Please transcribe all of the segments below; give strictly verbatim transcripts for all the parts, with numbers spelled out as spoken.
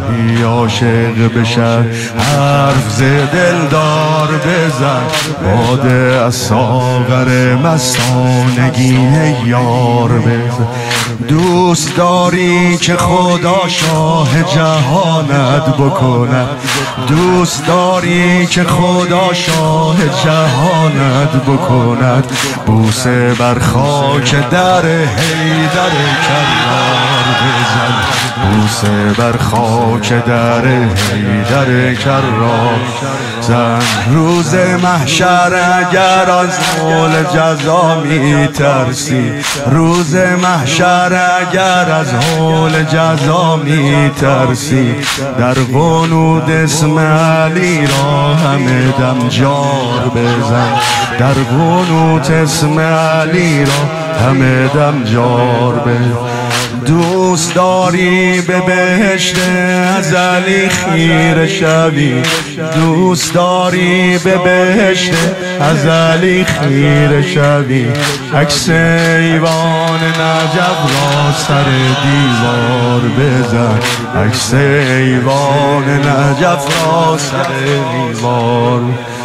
بی عاشق بشن، حرف ز دلدار بزن، باده از ساغر مستانگی یار بزن. دوست داری که خدا شاه جهانت بکند، دوست داری که خدا شاه جهانت بکند، بوسه بر خاک در حیدر کرار بزن، بوسه بر خاک در حیدر کرار زن. روز محشر اگر از حول جزا می ترسی، روز محشر اگر از حول جزا می ترسی، در قنود اسم علی را همه دم جار بزن، در قنوت اسم علی را همه دم جار بزن. دوست داری به بهشت ازلی خیره شوی، دوست داری به بهشت ازلی خیره شوی، عکس ایوان نجف را سر دیوار بزن، عکس ایوان نجف را سر دیوار.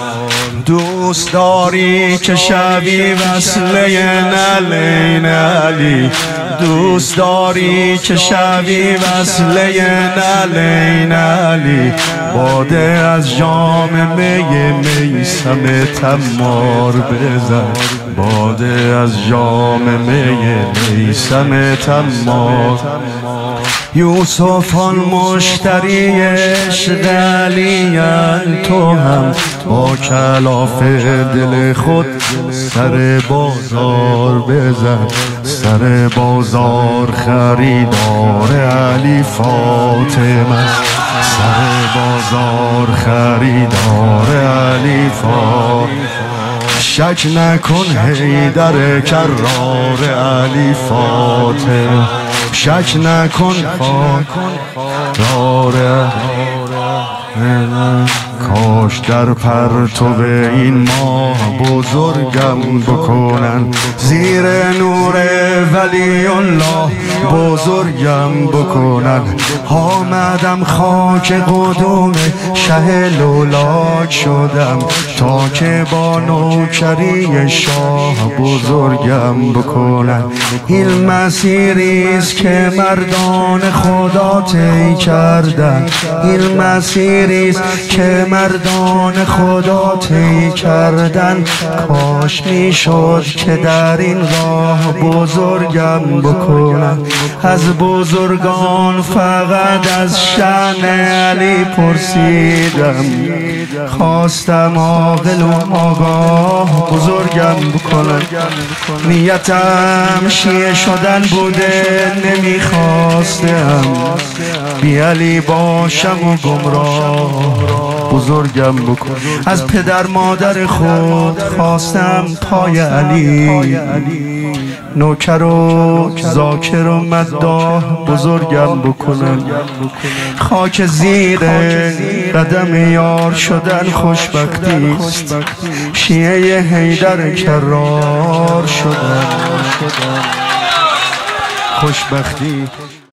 دوست داری که شوی وصله نعلین علی، دوست داری که شوی وصله نعلین علی، باده از جام می میثم تمار بزن، باده از جام می میثم تمار. یوسف آن مشتری عشق علی، تو هم با کلاف دل خود سر بازار بزن، سر بازار خریدار علی فاطمه، سر بازار خریدار علی فاطمه. شک نکن حیدر کرار علی فاطمه، شک نکن کرار. کاش در پرتو این ماه بزرگم بکنن، زیر نور ولی الله بزرگم بکنن. آمدم خاک قدوم شه لولاک شدم، تا که با نوکری شاه بزرگم بکنن. این مسیریست که مردان خدا طی کردن، این مسیریست که مردان خدا طی کردن. کاش میشد که در این راه بزرگم بکنم، از بزرگان فقط از شأن علی پرسیدم، خواستم عاقل و آگاه بزرگم بکنم. نیتم شیعه شدن بوده نمیخواستم، بی علی باشم و گمراه بزرگم بکن. از پدر مادر خود خواستم پای علی، نوکر و ذاکر و مداح بزرگم بکنم. خاک زیر قدم یار شدن خوشبختیست، شیعه حیدر کرار شدن خوشبختی.